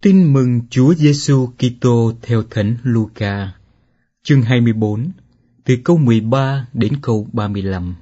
Tin mừng Chúa Giêsu Kitô theo Thánh Luca, chương 24, từ câu 13 đến câu 35.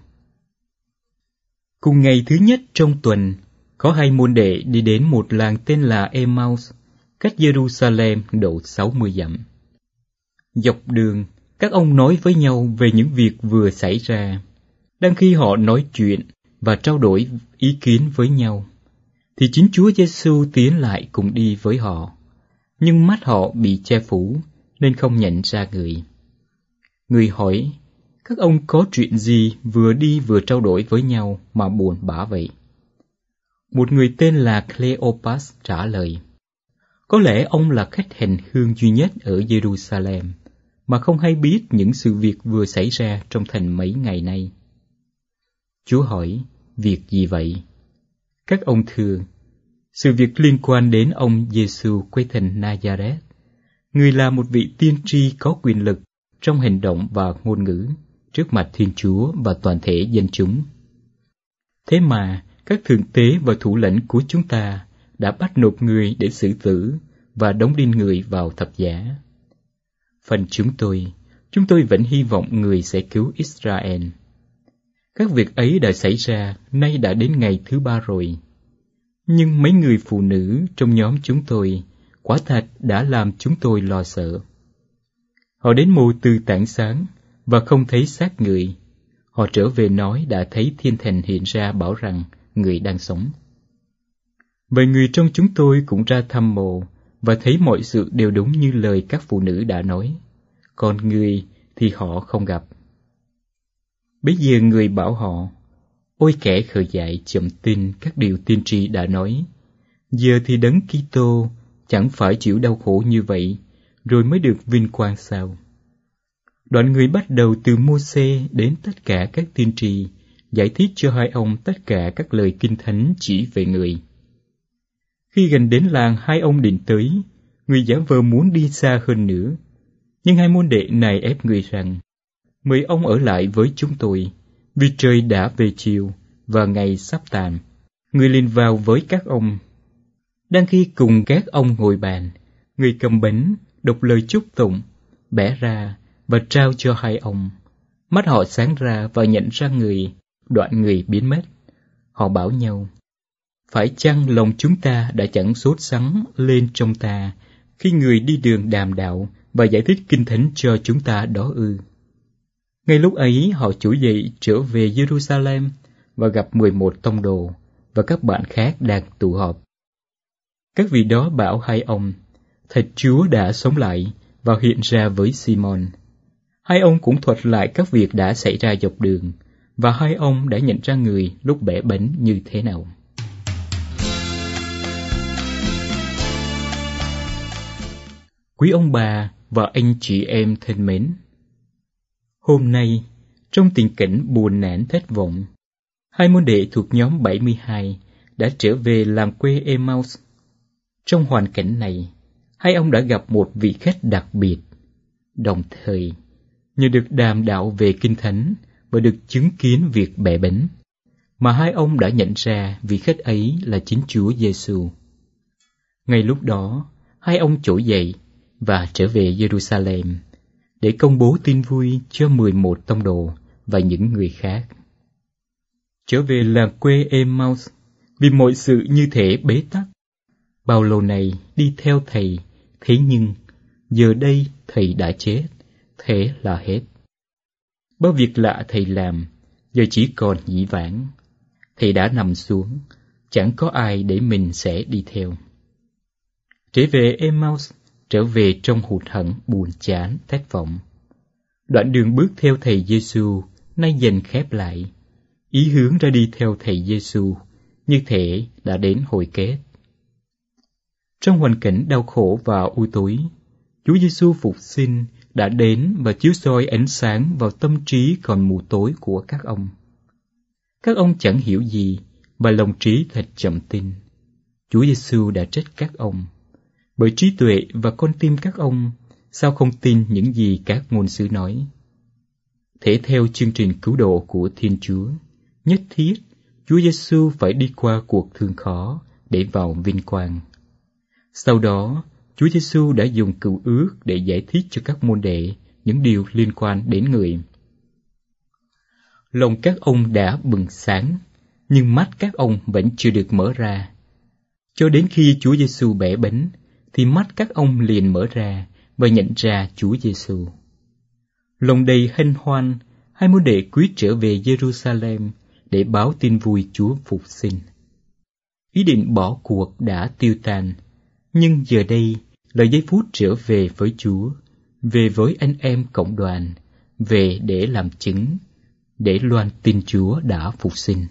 Cùng ngày thứ nhất trong tuần, có hai môn đệ đi đến một làng tên là Emmaus, cách Jerusalem độ 60 dặm. Dọc đường, các ông nói với nhau về những việc vừa xảy ra. Đang khi họ nói chuyện và trao đổi ý kiến với nhau, thì chính Chúa Giêsu tiến lại cùng đi với họ, nhưng mắt họ bị che phủ nên không nhận ra người. Người hỏi: các ông có chuyện gì vừa đi vừa trao đổi với nhau mà buồn bã vậy? Một người tên là Cleopas trả lời: có lẽ ông là khách hành hương duy nhất ở Jerusalem mà không hay biết những sự việc vừa xảy ra trong thành mấy ngày nay. Chúa hỏi: việc gì vậy? Các ông thưa: sự việc liên quan đến ông Giêsu quê thành Nazareth. Người là một vị tiên tri có quyền lực trong hành động và ngôn ngữ trước mặt Thiên Chúa và toàn thể dân chúng. Thế mà các thượng tế và thủ lĩnh của chúng ta đã bắt nộp người để xử tử và đóng đinh người vào thập giá. Phần chúng tôi vẫn hy vọng người sẽ cứu Israel. Các việc ấy đã xảy ra, nay đã đến ngày thứ 3 rồi. Nhưng mấy người phụ nữ trong nhóm chúng tôi quả thật đã làm chúng tôi lo sợ. Họ đến mồ từ tảng sáng và không thấy xác người. Họ trở về nói đã thấy thiên thần hiện ra bảo rằng người đang sống. Vậy người trong chúng tôi cũng ra thăm mồ và thấy mọi sự đều đúng như lời các phụ nữ đã nói, còn người thì họ không gặp. Bây giờ người bảo họ: ôi kẻ khờ dại chậm tin các điều tiên tri đã nói, giờ thì Đấng Kitô chẳng phải chịu đau khổ như vậy rồi mới được vinh quang sao? Đoạn người bắt đầu từ Mô-sê đến tất cả các tiên tri, giải thích cho hai ông tất cả các lời kinh thánh chỉ về người. Khi gần đến làng hai ông định tới, người giả vờ muốn đi xa hơn nữa, nhưng hai môn đệ này ép người rằng: mời ông ở lại với chúng tôi, vì trời đã về chiều và ngày sắp tàn. Người liền vào với các ông. Đang khi cùng các ông ngồi bàn, người cầm bánh đọc lời chúc tụng, bẻ ra và trao cho hai ông. Mắt họ sáng ra và nhận ra người, đoạn người biến mất. Họ bảo nhau: phải chăng lòng chúng ta đã chẳng sốt sắng lên trong ta khi người đi đường đàm đạo và giải thích kinh thánh cho chúng ta đó ư? Ngay lúc ấy họ trỗi dậy trở về Jerusalem và gặp 11 tông đồ và các bạn khác đang tụ họp. Các vị đó bảo hai ông: thật Chúa đã sống lại và hiện ra với Simon. Hai ông cũng thuật lại các việc đã xảy ra dọc đường, và hai ông đã nhận ra người lúc bẻ bánh như thế nào. Quý ông bà và anh chị em thân mến, hôm nay, trong tình cảnh buồn nản thất vọng, hai môn đệ thuộc nhóm 72 đã trở về làng quê Emmaus. Trong hoàn cảnh này, hai ông đã gặp một vị khách đặc biệt. Đồng thời, nhờ được đàm đạo về kinh thánh và được chứng kiến việc bẻ bánh, mà hai ông đã nhận ra vị khách ấy là chính Chúa Giêsu. Ngay lúc đó, hai ông trỗi dậy và trở về Jerusalem để công bố tin vui cho 11 tông đồ và những người khác. Trở về làng quê Emmaus, vì mọi sự như thể bế tắc. Bao lâu này đi theo thầy, thế nhưng giờ đây thầy đã chết, thế là hết. Bao việc lạ thầy làm, giờ chỉ còn dĩ vãng. Thầy đã nằm xuống, chẳng có ai để mình sẽ đi theo. Trở về Emmaus, trở về trong hụt hẫng buồn chán, thất vọng. Đoạn đường bước theo thầy Giêsu nay dần khép lại. Ý hướng ra đi theo thầy Giêsu như thể đã đến hồi kết. Trong hoàn cảnh đau khổ và u tối, Chúa Giêsu phục sinh đã đến và chiếu soi ánh sáng vào tâm trí còn mù tối của các ông. Các ông chẳng hiểu gì và lòng trí thật chậm tin. Chúa Giêsu đã trách các ông: bởi trí tuệ và con tim các ông, sao không tin những gì các ngôn sứ nói? Thể theo chương trình cứu độ của Thiên Chúa, nhất thiết Chúa Giêsu phải đi qua cuộc thương khó để vào vinh quang. Sau đó, Chúa Giêsu đã dùng cựu ước để giải thích cho các môn đệ những điều liên quan đến người. Lòng các ông đã bừng sáng, nhưng mắt các ông vẫn chưa được mở ra. Cho đến khi Chúa Giêsu bẻ bánh, thì mắt các ông liền mở ra và nhận ra Chúa Giêsu. Lòng đầy hân hoan, hai môn đệ quyết trở về Jerusalem để báo tin vui Chúa phục sinh. Ý định bỏ cuộc đã tiêu tan, nhưng giờ đây là giây phút trở về với Chúa, về với anh em cộng đoàn, về để làm chứng, để loan tin Chúa đã phục sinh.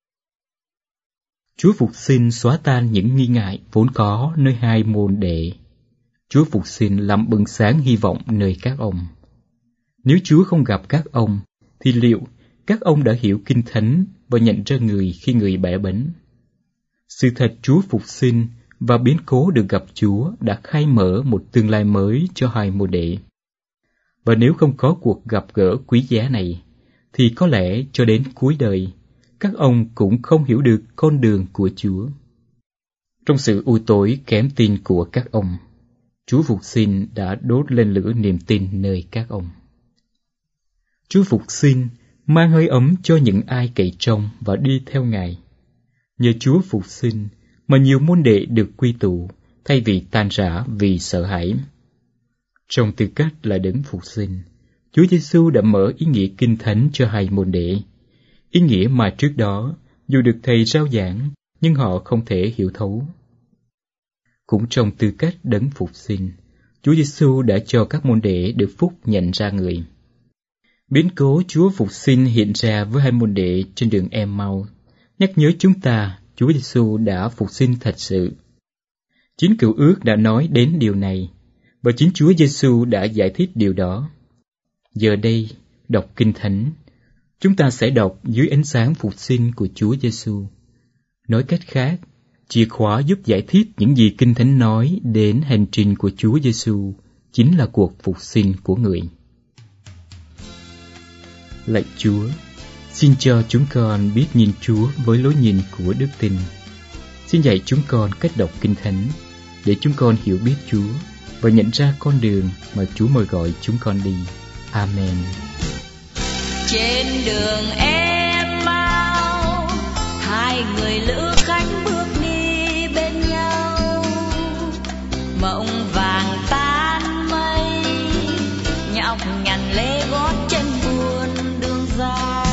Chúa phục sinh xóa tan những nghi ngại vốn có nơi hai môn đệ. Chúa phục sinh làm bừng sáng hy vọng nơi các ông. Nếu Chúa không gặp các ông, thì liệu các ông đã hiểu Kinh Thánh và nhận ra người khi người bẻ bánh? Sự thật Chúa phục sinh và biến cố được gặp Chúa đã khai mở một tương lai mới cho hai môn đệ. Và nếu không có cuộc gặp gỡ quý giá này, thì có lẽ cho đến cuối đời, các ông cũng không hiểu được con đường của Chúa. Trong sự u tối kém tin của các ông, Chúa phục sinh đã đốt lên lửa niềm tin nơi các ông. Chúa phục sinh mang hơi ấm cho những ai cậy trông và đi theo Ngài. Nhờ Chúa phục sinh mà nhiều môn đệ được quy tụ thay vì tan rã vì sợ hãi. Trong tư cách là đấng phục sinh, Chúa Giêsu đã mở ý nghĩa Kinh Thánh cho hai môn đệ, ý nghĩa mà trước đó dù được thầy rao giảng nhưng họ không thể hiểu thấu. Cũng trong tư cách đấng phục sinh, Chúa Giêsu đã cho các môn đệ được phúc nhận ra người. Biến cố Chúa phục sinh hiện ra với hai môn đệ trên đường Em-mau, nhắc nhớ chúng ta Chúa Giêsu đã phục sinh thật sự. Chính Cựu Ước đã nói đến điều này, và chính Chúa Giêsu đã giải thích điều đó. Giờ đây, đọc Kinh Thánh, chúng ta sẽ đọc dưới ánh sáng phục sinh của Chúa Giêsu. Nói cách khác, chìa khóa giúp giải thích những gì Kinh Thánh nói đến hành trình của Chúa Giêsu chính là cuộc phục sinh của người. Lạy Chúa, xin cho chúng con biết nhìn Chúa với lối nhìn của đức tin. Xin dạy chúng con cách đọc Kinh Thánh để chúng con hiểu biết Chúa và nhận ra con đường mà Chúa mời gọi chúng con đi. Amen. Trên đường Em-mau, hai người lữ khách bước đi bên nhau. Mộng vàng tan mây, nhọc nhằn lê gót chân buồn đường dài.